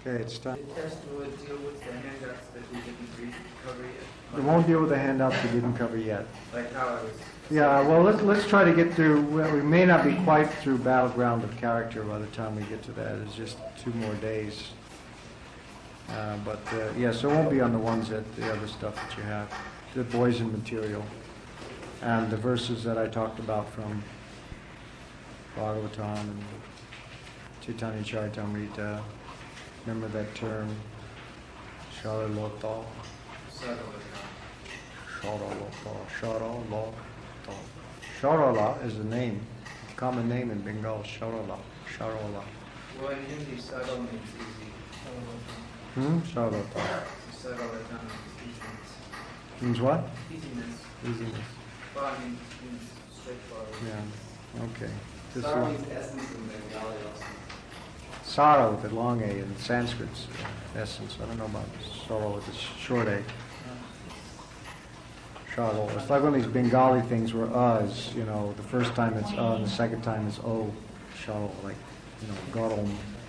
Okay, it's time. The test will deal with the handouts that we didn't cover yet. It won't deal with the handouts we didn't cover yet. Like how I was. Yeah, well, let's try to get through. Well, we may not be quite through Battleground of Character by the time we get to that. It's just 2 more days. Yeah, so it won't be on the ones that the other stuff that you have, the Boysen material, and the verses that I talked about from Bhagavatam and Chaitanya Charitamrita. Remember that term, Sharalota. Sharalota. Sharala is the name, common name in Bengal, Sharala. Well, in Hindi, Sadal means easy. Sharalata. Sadalata means easiness. Means what? Easiness. Well, I mean, means straightforward. Yeah, okay. Sara means essence in Bengali also. Sara with a long A in Sanskrit's essence. I don't know about sorrow with a short A. Sharo. It's like one of these Bengali things where us, the first time it's and the second time it's o. Sharo, like, garam.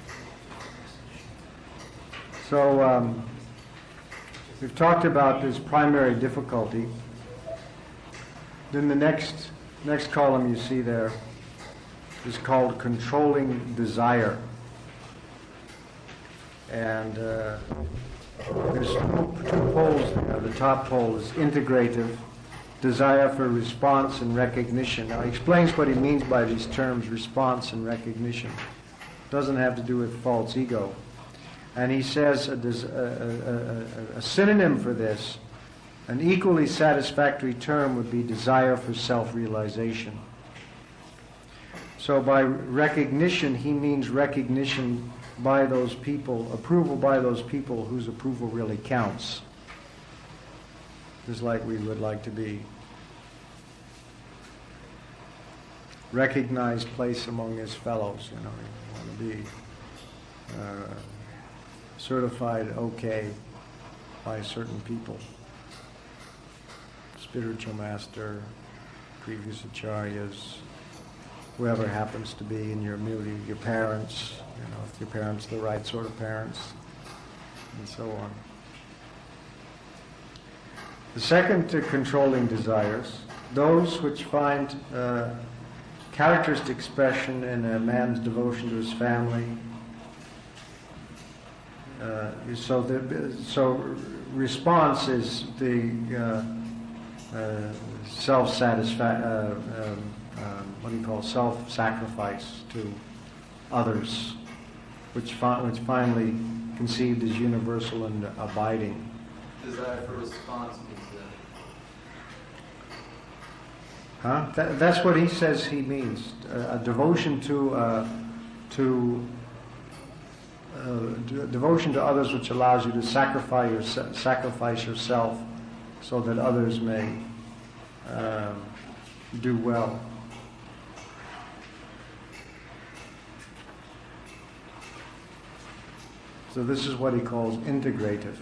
So, we've talked about this primary difficulty. Then the next column you see there is called controlling desire. And there's 2 poles there. The top pole is integrative, desire for response and recognition. Now he explains what he means by these terms, response and recognition. It doesn't have to do with false ego. And he says a synonym for this, an equally satisfactory term would be desire for self-realization. So by recognition, he means recognition by those people, approval by those people whose approval really counts. Just like we would like to be recognized place among his fellows, you want to be certified okay by certain people. Spiritual master, previous acharyas, whoever happens to be in your community, your parents, if your parents are the right sort of parents, and so on. The second to controlling desires, those which find characteristic expression in a man's devotion to his family. So response is the self-sacrifice to others, which finally conceived as universal and abiding. Desire for response means that. That's what he says he means. A devotion devotion to others, which allows you to sacrifice yourself, so that others may do well. So this is what he calls integrative.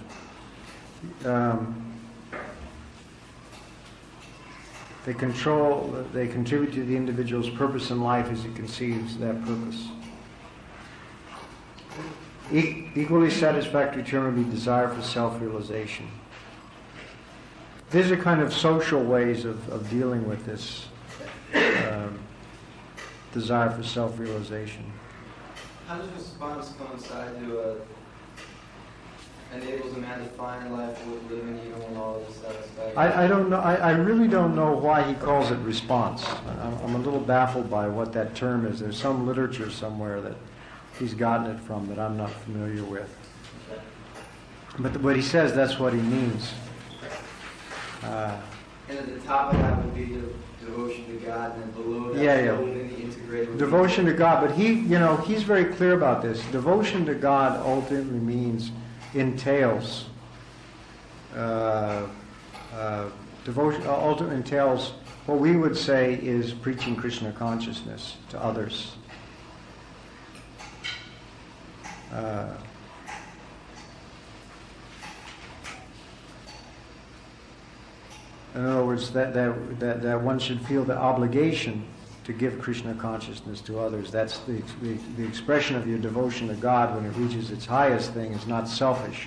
They contribute to the individual's purpose in life as he conceives that purpose. Equally satisfactory term would be desire for self-realization. These are kind of social ways of dealing with this desire for self-realization. How does response coincide to enables a man to find life worth living even when all is satisfied? I don't know. I really don't know why he calls it response. I'm a little baffled by what that term is. There's some literature somewhere that he's gotten it from that I'm not familiar with. But he says that's what he means. And at the top of that would be devotion to God, and then below that, within the integrated devotion to God. But he's very clear about this. Devotion to God ultimately entails ultimately entails what we would say is preaching Krishna consciousness to others. In other words, that one should feel the obligation to give Krishna consciousness to others. That's the expression of your devotion to God when it reaches its highest thing is not selfish.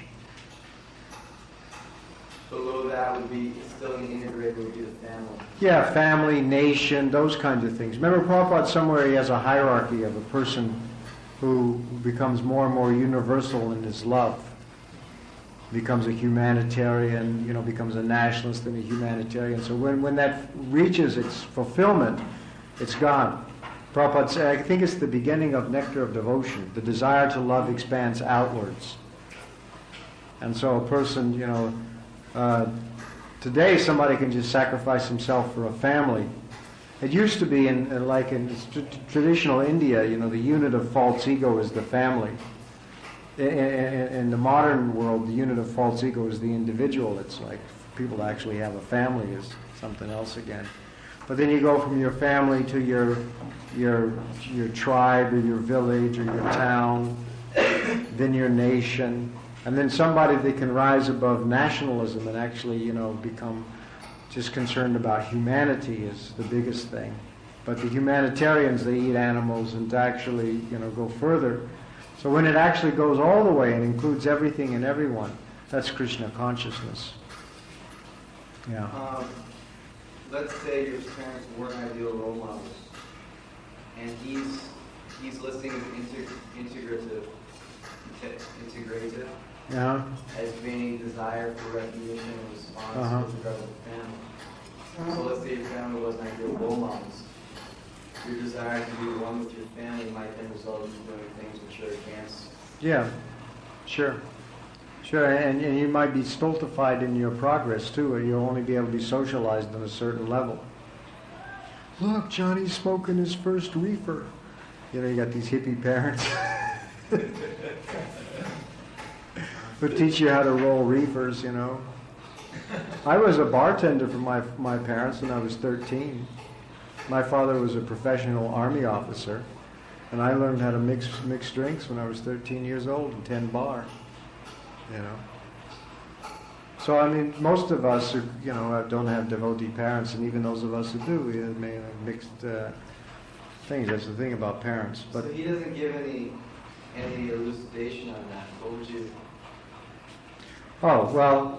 Below that would be, still in the integrated, would be the family. Yeah, family, nation, those kinds of things. Remember Prabhupada somewhere he has a hierarchy of a person who becomes more and more universal in his love. Becomes a humanitarian, becomes a nationalist and a humanitarian. So when that reaches its fulfillment, it's gone. Prabhupada said, I think it's the beginning of nectar of devotion. The desire to love expands outwards. And so a person, today somebody can just sacrifice himself for a family. It used to be in traditional India, the unit of false ego is the family. In the modern world, the unit of false ego is the individual. It's like people actually have a family is something else again. But then you go from your family to your tribe or your village or your town, then your nation, and then somebody that can rise above nationalism and actually, become just concerned about humanity is the biggest thing. But the humanitarians, they eat animals, and to actually, go further. So when it actually goes all the way and includes everything and everyone, that's Krishna consciousness. Yeah. Let's say your parents weren't ideal role models, and he's listing integrative Yeah. as being desire for recognition and response with regard to the family. So let's say your family wasn't ideal role models. Your desire to be one with your family might then result in doing things which are against. Yeah, sure. And you might be stultified in your progress too, or you'll only be able to be socialized on a certain level. Look, Johnny's smoking his first reefer. You got these hippie parents who teach you how to roll reefers, I was a bartender for my parents when I was 13. My father was a professional army officer, and I learned how to mix drinks when I was 13 years old in 10 bar. So most of us don't have devotee parents, and even those of us who do, we have mixed things. That's the thing about parents. But so he doesn't give any elucidation on that. What would you? Oh well.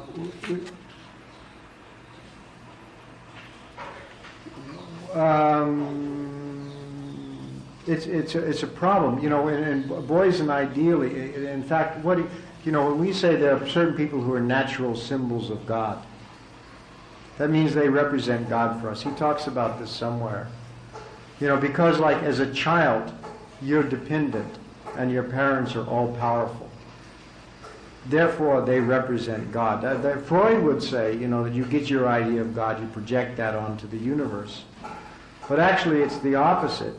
It's a problem, and boys and ideally, in fact, when we say there are certain people who are natural symbols of God, that means they represent God for us. He talks about this somewhere. Because like as a child, you're dependent and your parents are all powerful. Therefore, they represent God. Freud would say, that you get your idea of God, you project that onto the universe. But actually, it's the opposite.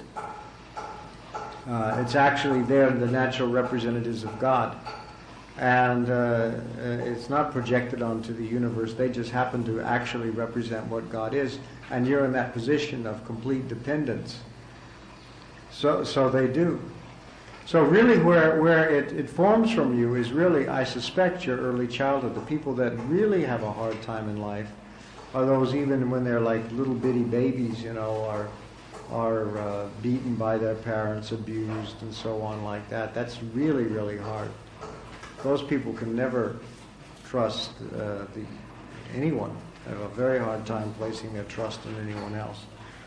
It's actually they're the natural representatives of God. And it's not projected onto the universe. They just happen to actually represent what God is. And you're in that position of complete dependence. So they do. So really where it forms from you is really, I suspect, your early childhood. The people that really have a hard time in life are those, even when they're like little bitty babies, are beaten by their parents, abused, and so on like that. That's really, really hard. Those people can never trust anyone. They have a very hard time placing their trust in anyone else.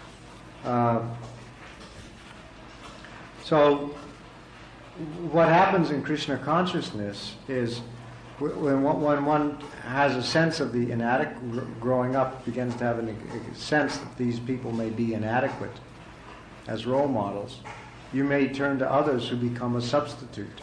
So what happens in Krishna consciousness is when one has a sense of the inadequate, growing up begins to have a sense that these people may be inadequate as role models, you may turn to others who become a substitute.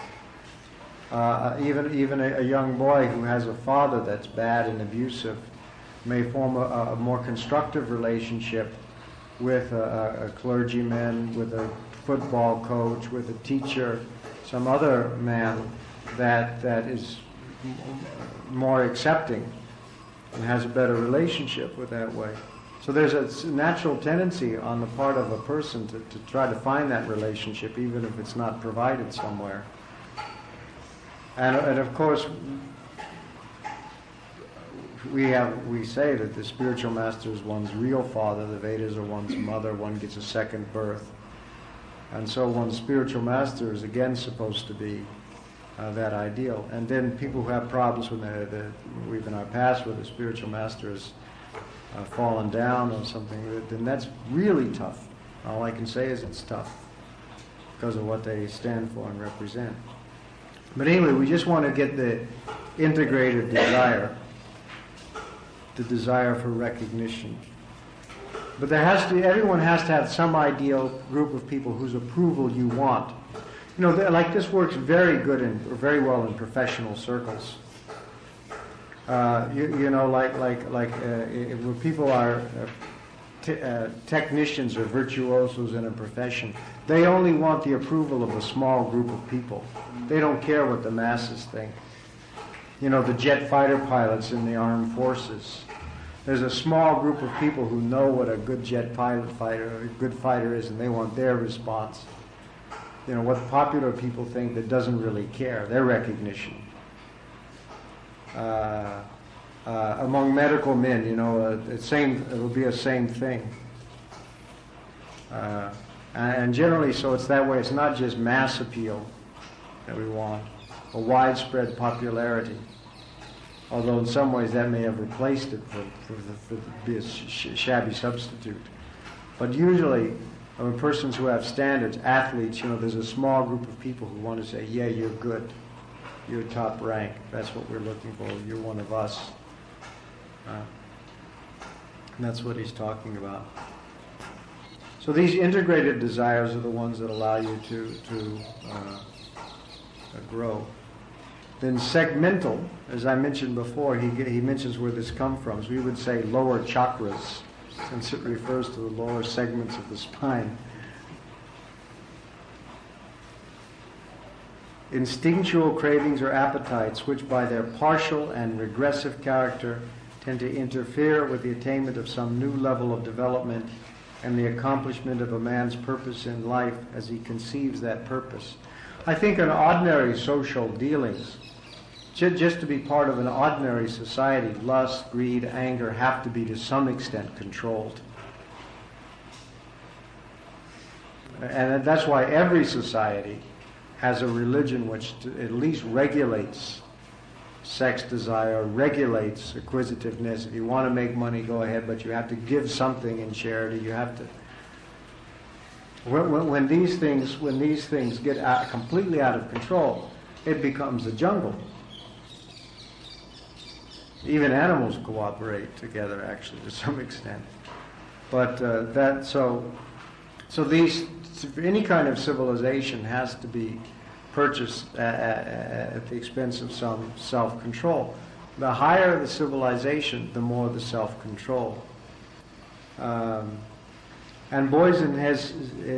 Even a young boy who has a father that's bad and abusive may form a more constructive relationship with a clergyman, with a football coach, with a teacher, some other man that is more accepting and has a better relationship with that way. So there's a natural tendency on the part of a person to try to find that relationship, even if it's not provided somewhere. And of course, we say that the spiritual master is one's real father, the Vedas are one's mother, one gets a second birth. And so one's spiritual master is again supposed to be that ideal. And then people who have problems with we've in our past where the spiritual master has fallen down or something, then that's really tough. All I can say is it's tough because of what they stand for and represent. But anyway, we just want to get the integrated desire, the desire for recognition. But everyone has to have some ideal group of people whose approval you want. You know, like this works very well in professional circles. Where people are technicians or virtuosos in a profession, they only want the approval of a small group of people. They don't care what the masses think. You know, the jet fighter pilots in the armed forces. There's a small group of people who know what a good jet fighter, a good fighter is, and they want their response. You know, what popular people think that doesn't really care, their recognition. Among medical men, you know, it'll be a same thing. And generally, so it's that way. It's not just mass appeal that we want, a widespread popularity. Although in some ways that may have replaced it for be a shabby substitute. But usually, persons who have standards, athletes, you know, there's a small group of people who want to say, yeah, you're good. You're top rank. That's what we're looking for. You're one of us. And that's what he's talking about. So these integrated desires are the ones that allow you to grow. Then segmental, as I mentioned before, he mentions where this comes from. So we would say lower chakras, since it refers to the lower segments of the spine. Instinctual cravings or appetites, which by their partial and regressive character tend to interfere with the attainment of some new level of development and the accomplishment of a man's purpose in life as he conceives that purpose. I think in ordinary social dealings, just to be part of an ordinary society, lust, greed, anger have to be to some extent controlled. And that's why every society has a religion which at least regulates sex desire, regulates acquisitiveness. If you want to make money, go ahead, but you have to give something in charity. You have to. When these things get completely out of control, it becomes a jungle. Even animals cooperate together, actually, to some extent. But any kind of civilization has to be purchased at the expense of some self-control. The higher the civilization, the more the self-control. And Boysen has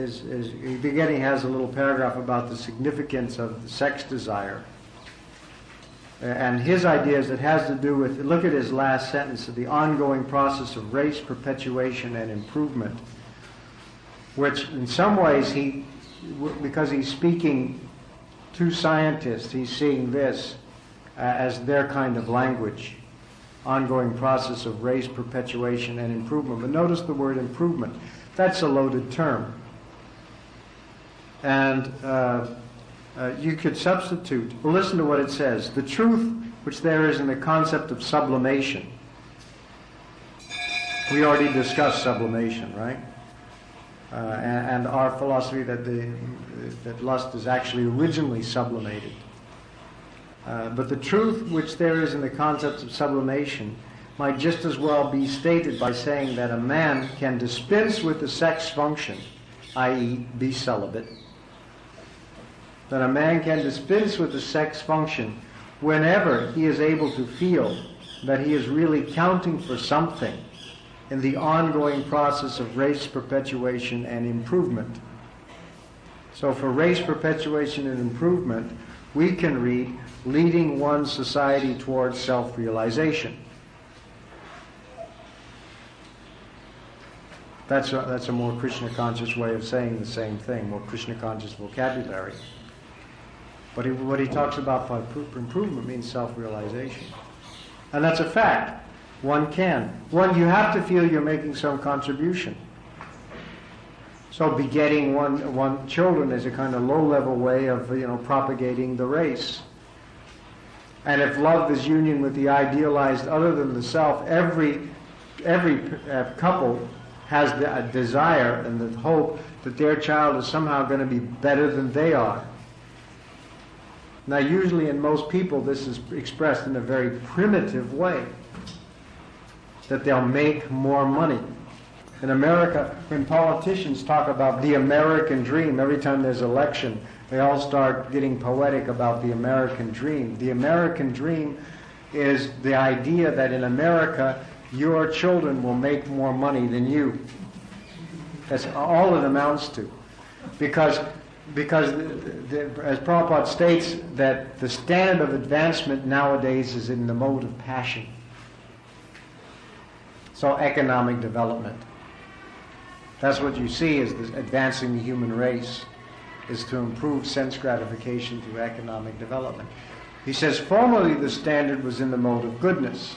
a little paragraph about the significance of the sex desire. And his idea is it has to do with, look at his last sentence, of the ongoing process of race perpetuation and improvement, which in some ways because he's speaking to scientists, he's seeing this as their kind of language, ongoing process of race perpetuation and improvement. But notice the word improvement. That's a loaded term. And you could substitute, well, listen to what it says. The truth which there is in the concept of sublimation. We already discussed sublimation, right? And our philosophy that lust is actually originally sublimated. But the truth which there is in the concept of sublimation might just as well be stated by saying that a man can dispense with the sex function, i.e. be celibate. That a man can dispense with the sex function whenever he is able to feel that he is really counting for something in the ongoing process of race perpetuation and improvement. So for race perpetuation and improvement, we can read, leading one's society towards self-realization. That's a more Krishna-conscious way of saying the same thing, more Krishna-conscious vocabulary. But what he talks about by improvement means self-realization. And that's a fact. One can. One, you have to feel you're making some contribution. So begetting one children is a kind of low-level way of propagating the race. And if love is union with the idealized other than the self, every couple has a desire and the hope that their child is somehow going to be better than they are. Now, usually in most people, this is expressed in a very primitive way, that they'll make more money. In America, when politicians talk about the American dream, every time there's an election, they all start getting poetic about the American dream. The American dream is the idea that in America, your children will make more money than you. That's all it amounts to. Because as Prabhupada states, that the standard of advancement nowadays is in the mode of passion. So economic development. That's what you see is this advancing the human race, is to improve sense gratification through economic development. He says, formerly the standard was in the mode of goodness.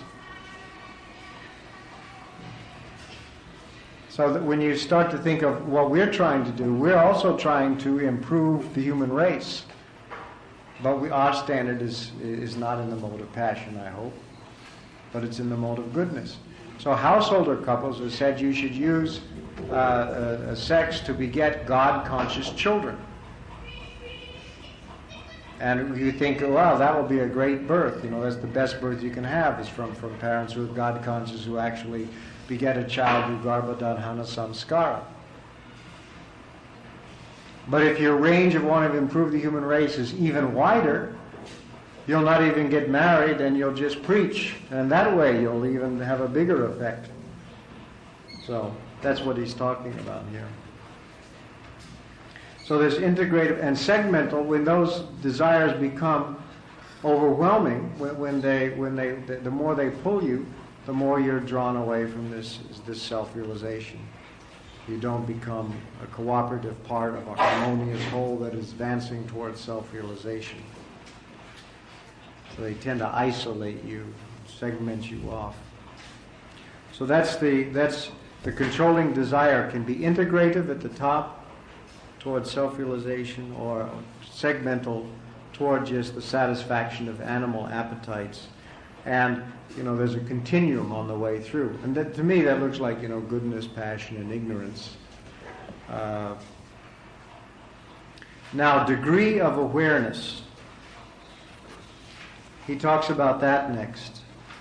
So that when you start to think of what we're trying to do, we're also trying to improve the human race. But our standard is not in the mode of passion, I hope, but it's in the mode of goodness. So householder couples have said you should use sex to beget God-conscious children. And you think, wow, that will be a great birth. That's the best birth you can have is from parents who are God-conscious, who actually beget a child through Garbhodadhana Samskara. But if your range of wanting to improve the human race is even wider, you'll not even get married and you'll just preach. And that way you'll even have a bigger effect. So that's what he's talking about here. So there's integrative and segmental. When those desires become overwhelming, the more they pull you, the more you're drawn away from this self-realization. You don't become a cooperative part of a harmonious whole that is advancing towards self-realization. So they tend to isolate you, segment you off. So that's the controlling desire can be integrative at the top towards self-realization, or segmental toward just the satisfaction of animal appetites. And there's a continuum on the way through. And that, to me, that looks like goodness, passion, and ignorance. Now, degree of awareness. He talks about that next.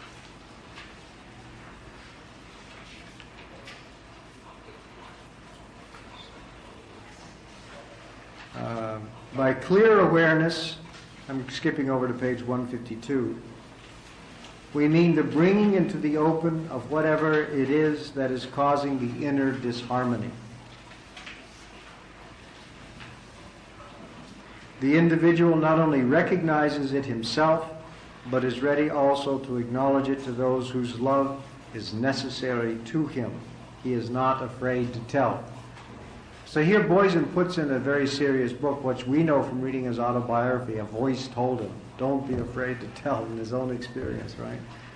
By clear awareness, I'm skipping over to page 152, we mean the bringing into the open of whatever it is that is causing the inner disharmony. The individual not only recognizes it himself, but is ready also to acknowledge it to those whose love is necessary to him. He is not afraid to tell. So here Boysen puts in a very serious book, which we know from reading his autobiography. A voice told him, don't be afraid to tell, in his own experience, right?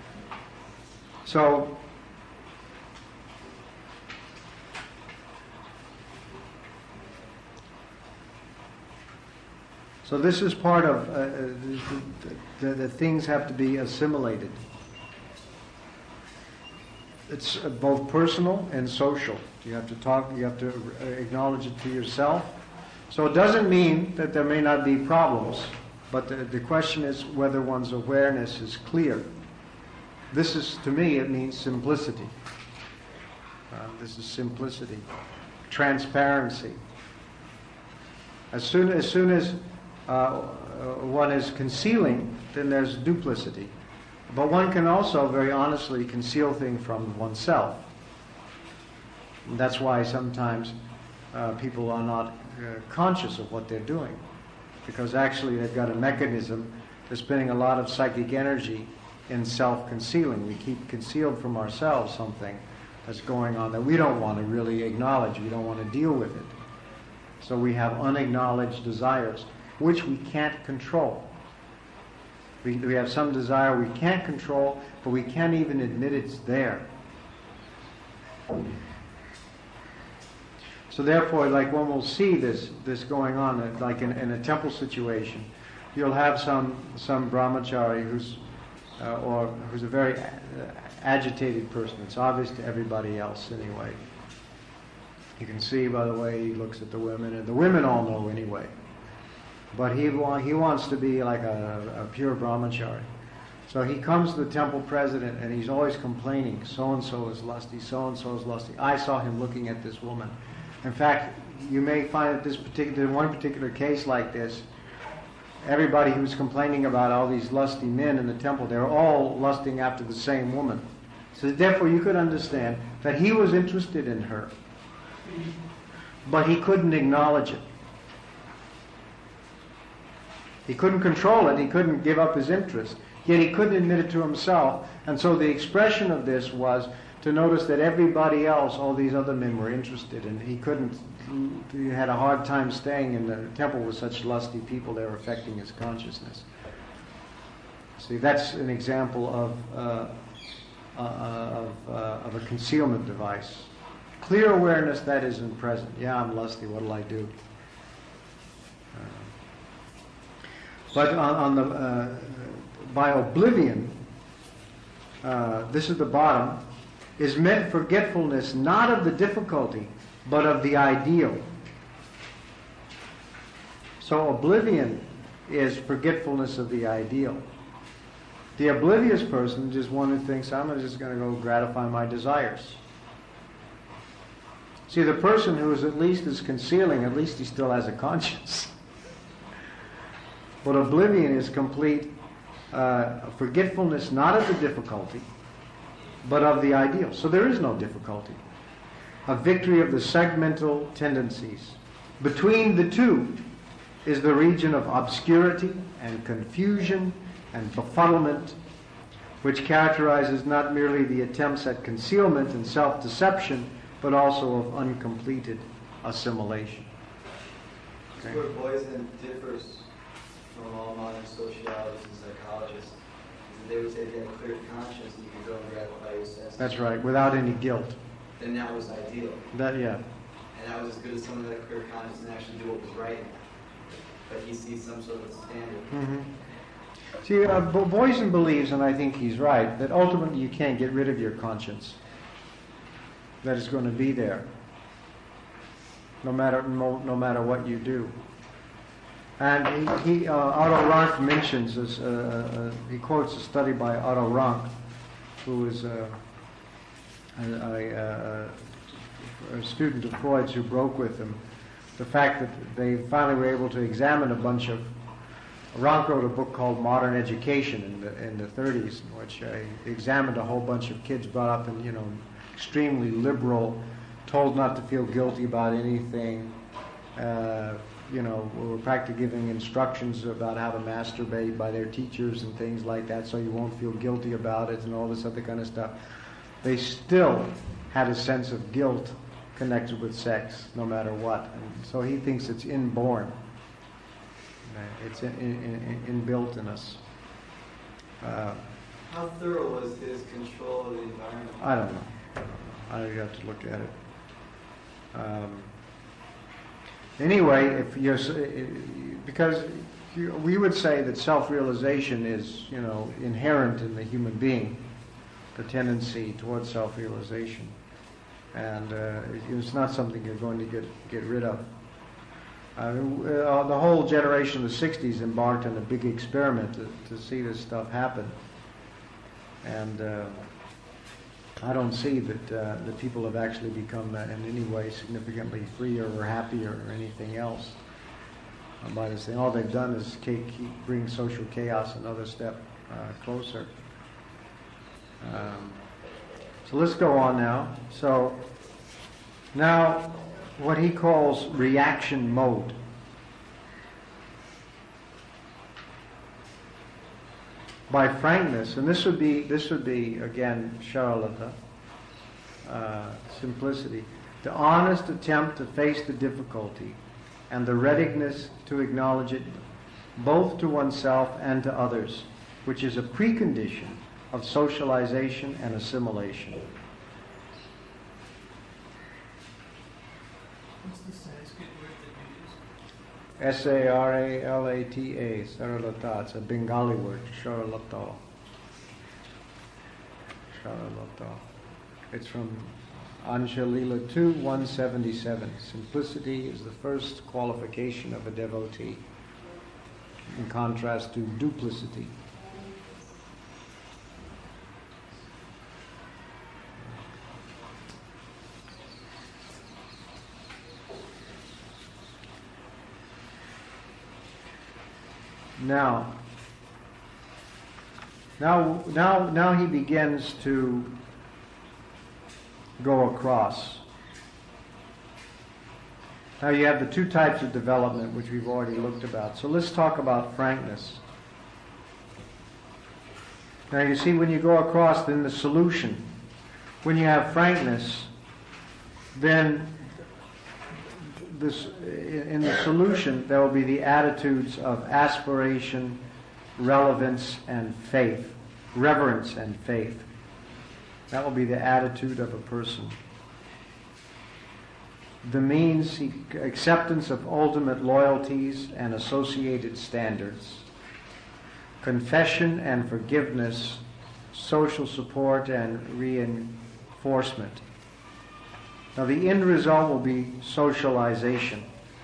So this is part of the things have to be assimilated. It's both personal and social. You have to talk, you have to acknowledge it to yourself. So it doesn't mean that there may not be problems, but the question is whether one's awareness is clear. This is, to me, it means simplicity. This is simplicity. Transparency. As soon as one is concealing, then there's duplicity. But one can also very honestly conceal things from oneself. And that's why sometimes people are not conscious of what they're doing, because actually they've got a mechanism. They're spending a lot of psychic energy in self-concealing. We keep concealed from ourselves something that's going on that we don't want to really acknowledge. We don't want to deal with it. So we have unacknowledged desires, which we can't control. We have some desire we can't control, but we can't even admit it's there. So therefore, like when we'll see this going on, like in a temple situation, you'll have some brahmachari who's a very agitated person. It's obvious to everybody else anyway. You can see by the way he looks at the women, and the women all know anyway. But he wants to be like a pure brahmachari. So he comes to the temple president and he's always complaining, so-and-so is lusty, so-and-so is lusty. I saw him looking at this woman. In fact, you may find that one particular case like this, everybody who's complaining about all these lusty men in the temple, they're all lusting after the same woman. So therefore you could understand that he was interested in her, but he couldn't acknowledge it. He couldn't control it, he couldn't give up his interest, yet he couldn't admit it to himself. And so the expression of this was to notice that everybody else, all these other men, were interested, and he had a hard time staying in the temple with such lusty people. They were affecting his consciousness. See, that's an example of a concealment device. Clear awareness that isn't present. Yeah, I'm lusty, what'll I do? But by oblivion, this is the bottom, is meant forgetfulness not of the difficulty, but of the ideal. So oblivion is forgetfulness of the ideal. The oblivious person is one who thinks, I'm just going to go gratify my desires. See, the person who is concealing, at least he still has a conscience. But oblivion is complete forgetfulness not of the difficulty, but of the ideal. So there is no difficulty. A victory of the segmental tendencies. Between the two is the region of obscurity and confusion and befuddlement, which characterizes not merely the attempts at concealment and self-deception, but also of uncompleted assimilation. Okay. Where Boysen differs from all modern sociologists and psychologists, they would say if you had a clear conscience, you could go and gratify your senses. That's right, without any guilt. Then that was ideal. Yeah. And that was as good as someone that had a clear conscience and actually do what was right. But he sees some sort of standard. Mm-hmm. See, Boysen believes, and I think he's right, that ultimately you can't get rid of your conscience. That it's going to be there, no matter what you do. And Otto Rank mentions this. He quotes a study by Otto Rank, who is a student of Freud's who broke with him. The fact that they finally were able to examine a bunch of. Rank wrote a book called Modern Education in the 30s, in which he examined a whole bunch of kids brought up in extremely liberal, told not to feel guilty about anything. We were practically giving instructions about how to masturbate by their teachers and things like that, so you won't feel guilty about it and all this other kind of stuff. They still had a sense of guilt connected with sex, no matter what. And so he thinks it's inborn. It's inbuilt in us. How thorough was his control of the environment? I don't know. I have to look at it. Anyway, because we would say that self-realization is, inherent in the human being, the tendency towards self-realization, and it's not something you're going to get rid of. The whole generation of the 60s embarked on a big experiment to see this stuff happen, and I don't see that the people have actually become in any way significantly freer or happier or anything else by this thing. All they've done is bring social chaos another step closer. So let's go on now. So now what he calls reaction mode. By frankness, and this would be again Charlata, simplicity, the honest attempt to face the difficulty and the readiness to acknowledge it both to oneself and to others, which is a precondition of socialization and assimilation. What's the Sanskrit word that you use? Saralata, Saralata. It's a Bengali word, Saralata. Saralata. It's from Anshalila 2, 177. Simplicity is the first qualification of a devotee, in contrast to duplicity. Now he begins to go across. Now you have the two types of development which we've already looked about. So let's talk about frankness. Now you see, when you go across, then the solution, when you have frankness, then in the solution there will be the attitudes of aspiration, relevance, and faith, reverence and faith. That will be the attitude of a person. The means, acceptance of ultimate loyalties and associated standards, confession and forgiveness, social support and reinforcement. Now the end result will be socialization.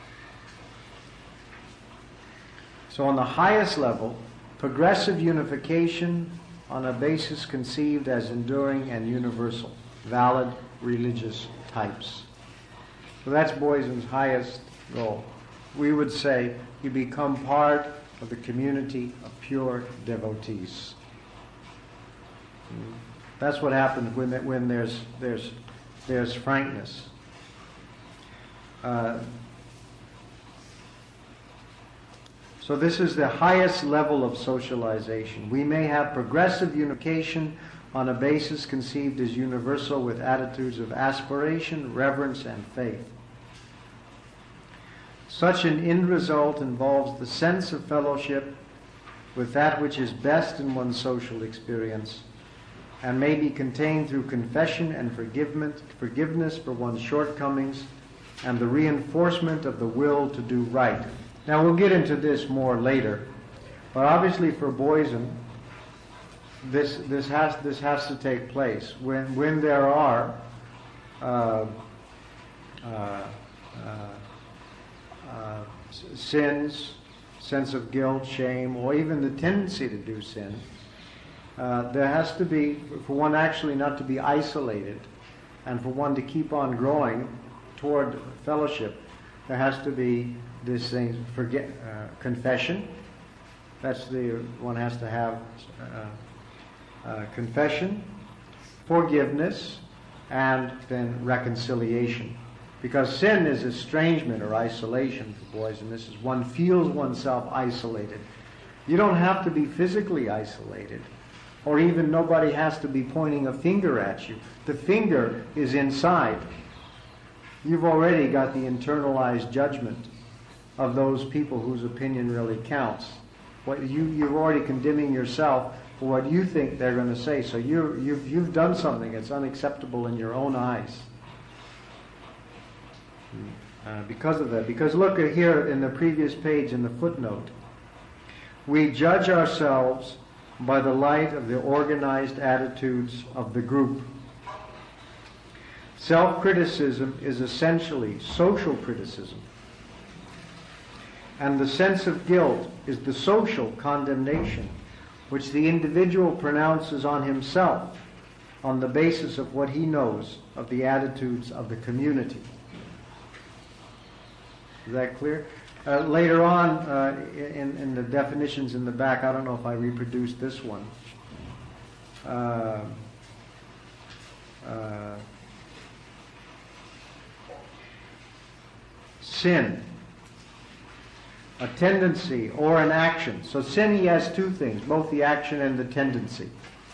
So on the highest level, progressive unification on a basis conceived as enduring and universal, valid religious types. So that's Boysen's highest goal. We would say you become part of the community of pure devotees. That's what happens when there's frankness. So this is the highest level of socialization. We may have progressive unification on a basis conceived as universal with attitudes of aspiration, reverence, and faith. Such an end result involves the sense of fellowship with that which is best in one's social experience, and may be contained through confession and forgiveness for one's shortcomings, and the reinforcement of the will to do right. Now we'll get into this more later, but obviously for Boysen, this has to take place when there are sins, sense of guilt, shame, or even the tendency to do sin. There has to be, for one actually not to be isolated, and for one to keep on growing toward fellowship, there has to be this thing, confession. One has to have confession, forgiveness, and then reconciliation. Because sin is estrangement or isolation for boys, and this is one feels oneself isolated. You don't have to be physically isolated, or even nobody has to be pointing a finger at you. The finger is inside. You've already got the internalized judgment of those people whose opinion really counts. You're already condemning yourself for what you think they're going to say. So you've done something that's unacceptable in your own eyes. Because of that. Because look at here in the previous page in the footnote. We judge ourselves by the light of the organized attitudes of the group. Self-criticism is essentially social criticism. And the sense of guilt is the social condemnation which the individual pronounces on himself on the basis of what he knows of the attitudes of the community. Is that clear? Later on in the definitions in the back, I don't know if I reproduced this one. Sin, a tendency or an action. So sin, he has two things, both the action and the tendency,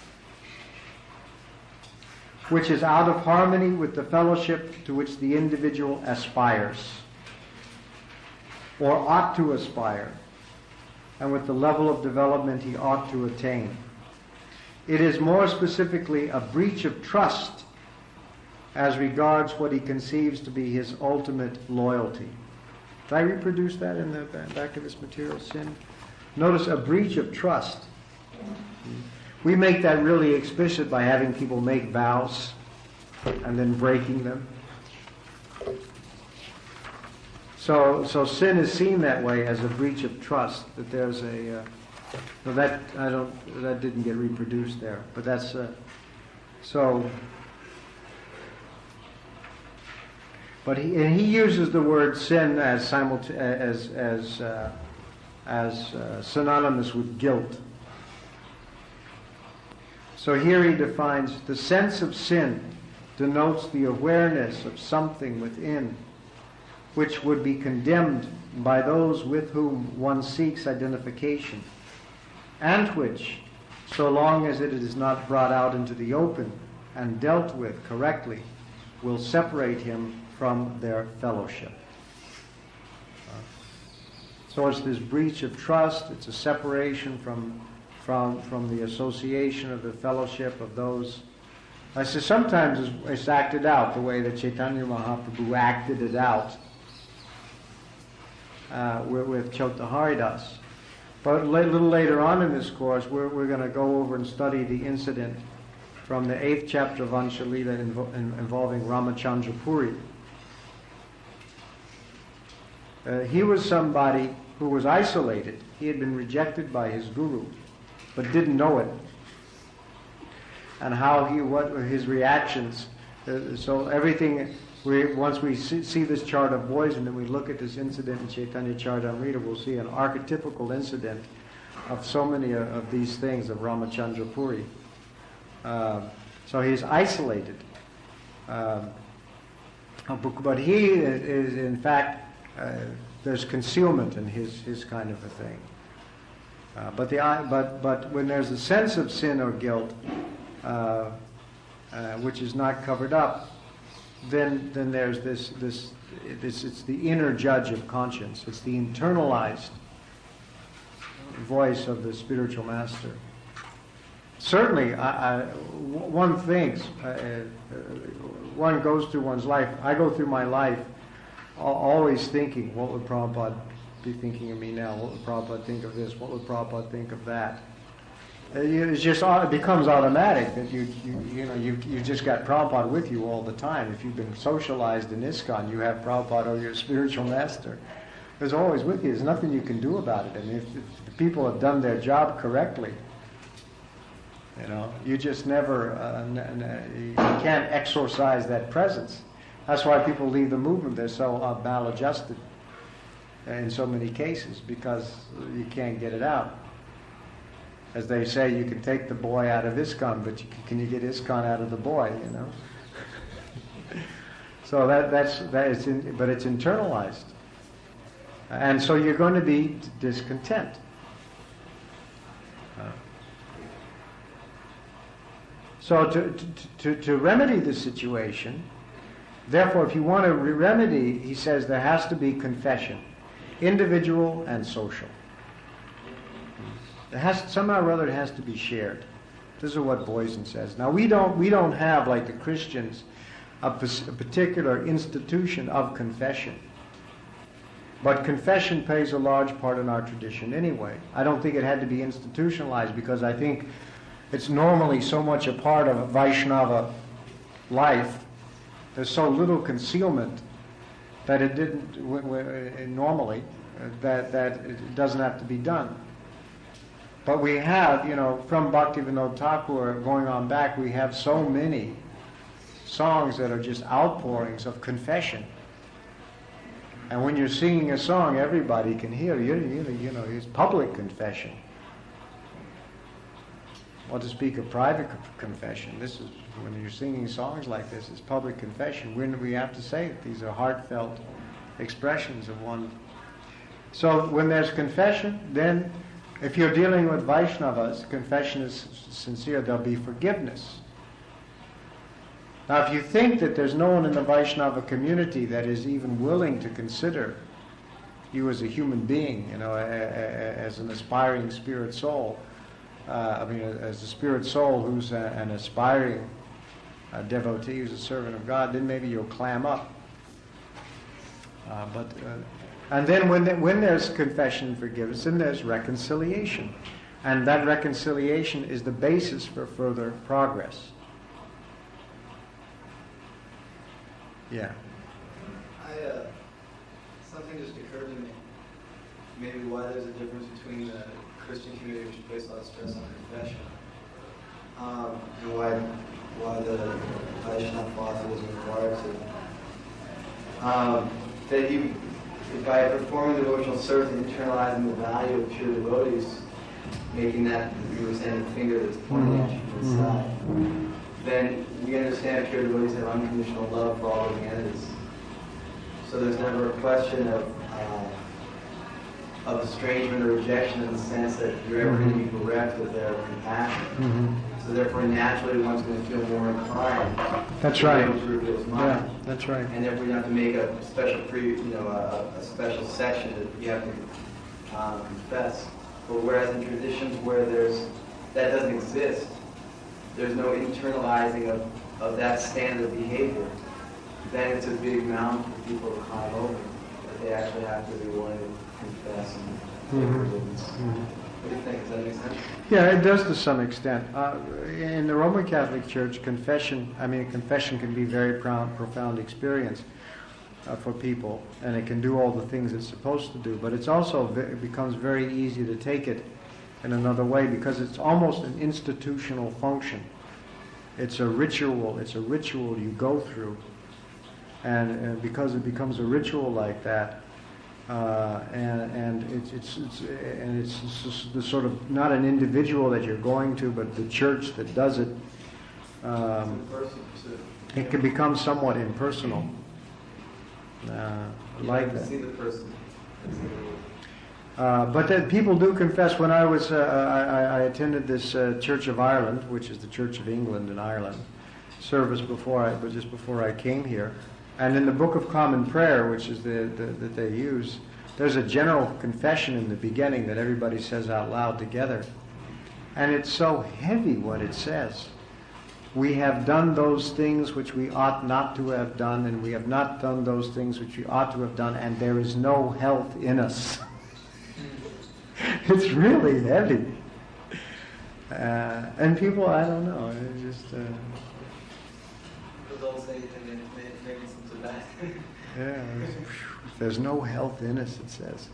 which is out of harmony with the fellowship to which the individual aspires, or ought to aspire. and with the level of development he ought to attain. It is more specifically a breach of trust as regards what he conceives to be his ultimate loyalty. Did I reproduce that in the back of this material, sin? Notice a breach of trust. We make that really explicit by having people make vows and then breaking them. So sin is seen that way, as a breach of trust. That there's a that didn't get reproduced there, but that's so. But he uses the word sin as synonymous with guilt. So here he defines the sense of sin denotes the awareness of something within which would be condemned by those with whom one seeks identification, and which, so long as it is not brought out into the open and dealt with correctly, will separate him from their fellowship. So it's this breach of trust, it's a separation from the association of the fellowship of those. I say sometimes it's acted out the way that Chaitanya Mahaprabhu acted it out with Chota Haridas. But a little later on in this course, we're going to go over and study the incident from the 8th chapter of Anshalila involving Ramachandra Puri. He was somebody who was isolated. He had been rejected by his guru, but didn't know it. And what were his reactions. So everything, once we see this chart of boys and then we look at this incident in Chaitanya Charitamrita, we'll see an archetypical incident of so many of these things of Ramachandra Puri. So he's isolated. But he is in fact, there's concealment in his kind of a thing. But when there's a sense of sin or guilt, which is not covered up, then there's this it's the inner judge of conscience. It's the internalized voice of the spiritual master. Certainly, one thinks, one goes through one's life. I go through my life always thinking, what would Prabhupada be thinking of me now? What would Prabhupada think of this? What would Prabhupada think of that? It becomes automatic that you've just got Prabhupada with you all the time. If you've been socialized in ISKCON, you have Prabhupada or your spiritual master. It's always with you. There's nothing you can do about it. I mean, if the people have done their job correctly, you just never, you can't exorcise that presence. That's why people leave the movement. They're so maladjusted in so many cases, because you can't get it out. As they say, you can take the boy out of ISKCON, but can you get ISKCON out of the boy? So but it's internalized, and so you're going to be discontent. So to remedy the situation, therefore, if you want to remedy, he says there has to be confession, individual and social. Somehow or other it has to be shared. This is what Boysen says. Now we don't have, like the Christians, a particular institution of confession. But confession plays a large part in our tradition anyway. I don't think it had to be institutionalized, because I think it's normally so much a part of Vaishnava life. There's so little concealment that it didn't normally that it doesn't have to be done. But we have, from Bhaktivinoda Thakur going on back, we have so many songs that are just outpourings of confession. And when you're singing a song, everybody can hear. It's public confession. Well, to speak of private confession, this is when you're singing songs like this, it's public confession. When we have to say it, these are heartfelt expressions of one. So when there's confession, then if you're dealing with Vaishnavas, confession is sincere, there'll be forgiveness. Now, if you think that there's no one in the Vaishnava community that is even willing to consider you as a human being, as an aspiring spirit soul. As a spirit soul who's an aspiring devotee, who's a servant of God, then maybe you'll clam up. And then when there's confession and forgiveness, then there's reconciliation. And that reconciliation is the basis for further progress. Yeah. Something just occurred to me. Maybe why there's a difference between the Christian community, which places a lot of stress on confession, and why the Vaishnava philosophy is required to. That you, by performing devotional service and internalizing the value of pure devotees, making that, you were saying, the finger that's pointing at you from the side, then we understand pure devotees have unconditional love for all living entities. So there's never a question of estrangement or rejection in the sense that you're ever going to be bereft of their compassion. So therefore, naturally, one's going to feel more inclined. That's to right. be able to reveal his mind. Yeah, that's right. And therefore, you have to make a special a special section that you have to confess. But whereas in traditions where that doesn't exist, there's no internalizing of that standard behavior, then it's a big mountain for people to climb over. That they actually have to be willing to confess and take forgiveness. What do you think? Does that make sense? Yeah, it does to some extent. In the Roman Catholic Church, confession can be a very profound experience for people, and it can do all the things it's supposed to do, but it becomes very easy to take it in another way because it's almost an institutional function. It's a ritual you go through, and because it becomes a ritual like that, and it's just the sort of not an individual that you're going to, but the church that does it. It can become somewhat impersonal. Like that. See the person. But then people do confess. When I was, I attended this Church of Ireland, which is the Church of England in Ireland, service just before I came here. And in the Book of Common Prayer, which is that they use, there's a general confession in the beginning that everybody says out loud together. And it's so heavy what it says. We have done those things which we ought not to have done, and we have not done those things which we ought to have done, and there is no health in us. It's really heavy. And people, I don't know, it just... Don't say anything that maybe it's too bad. Yeah, there's no health in us, it says.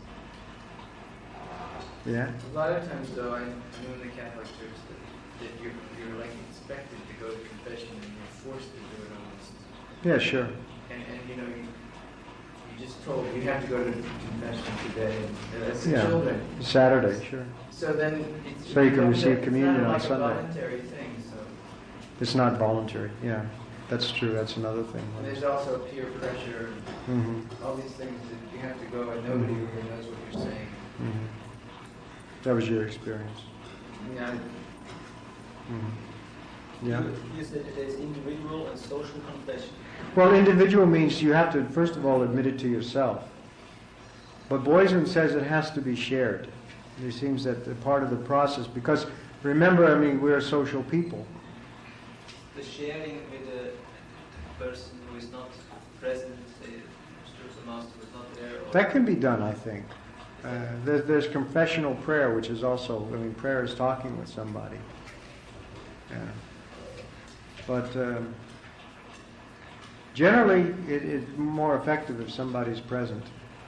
Yeah? A lot of times, though, I know in the Catholic Church that you're like expected to go to confession and you're forced to do it almost. Yeah, sure. And you just told you have to go to confession today. And that's the children. Saturday, sure. So then, so you can receive communion on Sunday. It's not a voluntary thing, so. It's not voluntary. Yeah, that's true. That's another thing. And there's also peer pressure. All these things that you have to go, and nobody really knows what you're saying. That was your experience. Yeah. Yeah. You said there's individual and social confession. Well, individual means you have to, first of all, admit it to yourself. But Boysen says it has to be shared. It seems that the part of the process, because remember, we're social people. The sharing with a person who is not present, say, the master was not there. Or That can be done, I think. There's confessional prayer, which is also, prayer is talking with somebody. Yeah. But generally, it's more effective if somebody's present.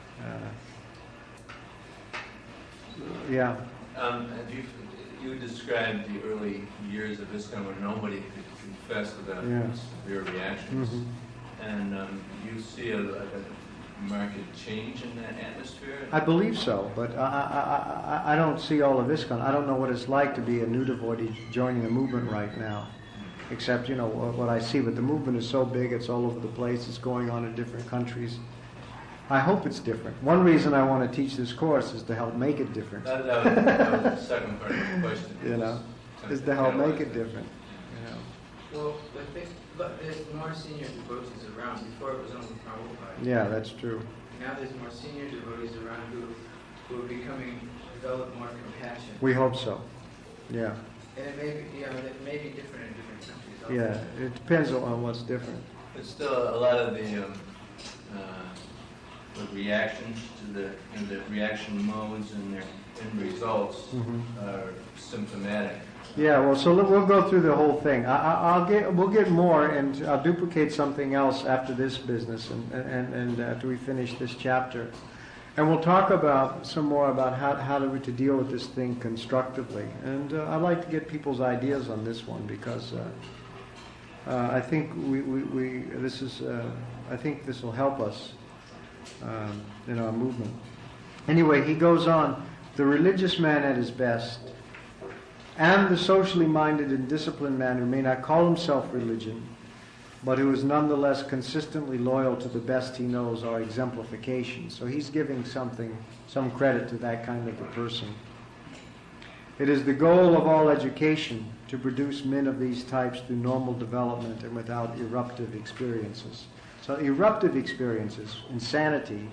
Yeah. You described the early years of ISKCON when nobody could confess without severe reactions. And you see a marked change in that atmosphere? I believe so, but I don't see all of ISKCON. I don't know what it's like to be a new devotee joining a movement right now, except, what I see. But the movement is so big, it's all over the place, it's going on in different countries. I hope it's different. One reason I want to teach this course is to help make it different. That was the second part of the question. Is to help make it different. Well, but there's more senior devotees around. Before it was only Prabhupada. Yeah, that's true. now there's more senior devotees around who are develop more compassion. We hope so. Yeah. And it may be, it may be different in different countries. Also. Yeah, it depends on what's different. But still, a lot of the reactions to the reaction modes and their end results are symptomatic. Yeah, well, so we'll go through the whole thing. We'll get more, and I'll duplicate something else after this business, and after we finish this chapter, and we'll talk about some more about how to deal with this thing constructively. And I'd like to get people's ideas on this one because I think I think this will help us in our movement. Anyway, he goes on. The religious man at his best, and the socially minded and disciplined man who may not call himself religion, but who is nonetheless consistently loyal to the best he knows, are exemplifications. So he's giving some credit to that kind of a person. It is the goal of all education to produce men of these types through normal development and without eruptive experiences. So eruptive experiences, insanity,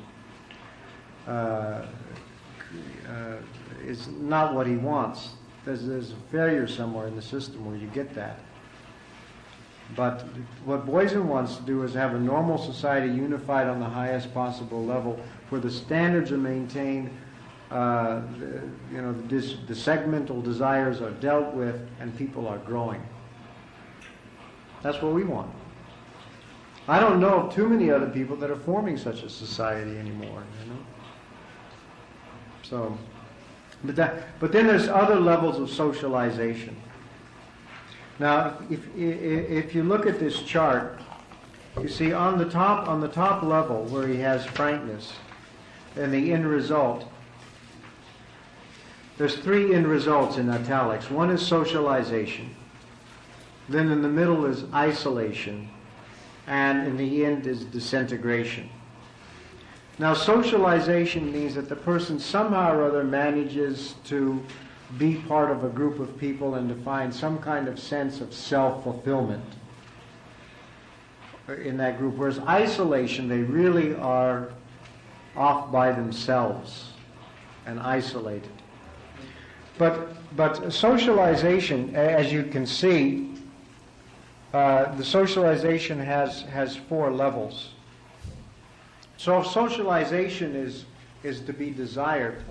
is not what he wants. There's a failure somewhere in the system where you get that. But what Boysen wants to do is have a normal society unified on the highest possible level where the standards are maintained, the segmental desires are dealt with, and people are growing. That's what we want. I don't know of too many other people that are forming such a society anymore, So, but then there's other levels of socialization. Now, if you look at this chart, you see on the top level where he has frankness and the end result, there's 3 end results in italics. One is socialization. Then in the middle is isolation. And in the end is disintegration. Now, socialization means that the person somehow or other manages to be part of a group of people and to find some kind of sense of self-fulfillment in that group. Whereas isolation, they really are off by themselves and isolated. But socialization, as you can see, the socialization has 4 levels. So if socialization is to be desired,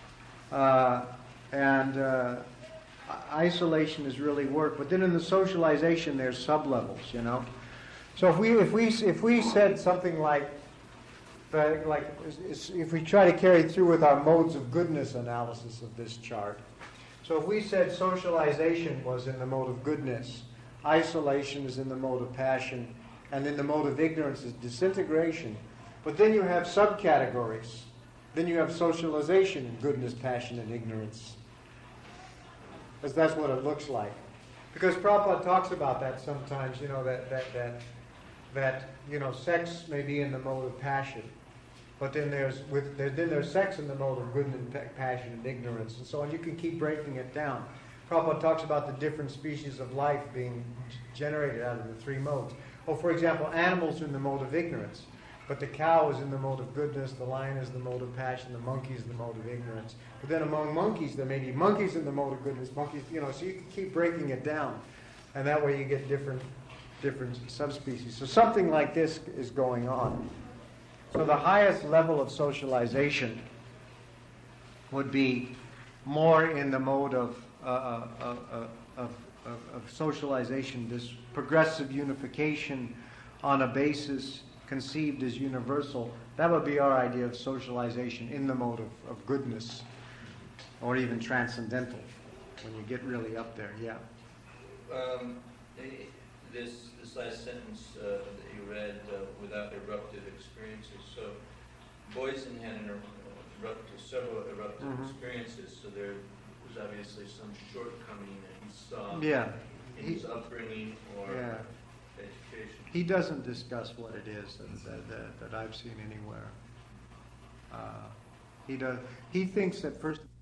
and isolation is really work. But then in the socialization, there's sub-levels, So if we said something like if we try to carry through with our modes of goodness analysis of this chart, so if we said socialization was in the mode of goodness, isolation is in the mode of passion, and in the mode of ignorance is disintegration. But then you have subcategories. Then you have socialization in goodness, passion, and ignorance. Because that's what it looks like. Because Prabhupada talks about that sometimes, that sex may be in the mode of passion, but then there's sex in the mode of goodness, passion, and ignorance, and so on. You can keep breaking it down. Prabhupada talks about the different species of life being generated out of the 3 modes. For example, animals are in the mode of ignorance, but the cow is in the mode of goodness, the lion is the mode of passion, the monkey is the mode of ignorance. But then among monkeys, there may be monkeys in the mode of goodness, monkeys, so you can keep breaking it down, and that way you get different subspecies. So something like this is going on. So the highest level of socialization would be more in the mode of socialization, this progressive unification on a basis conceived as universal. That would be our idea of socialization in the mode of goodness, or even transcendental, when you get really up there. Yeah. This last sentence that you read, without eruptive experiences. So Boysen had several eruptive experiences, so there was obviously some shortcoming that he saw in his upbringing or education. He doesn't discuss what it is that I've seen anywhere. He thinks that first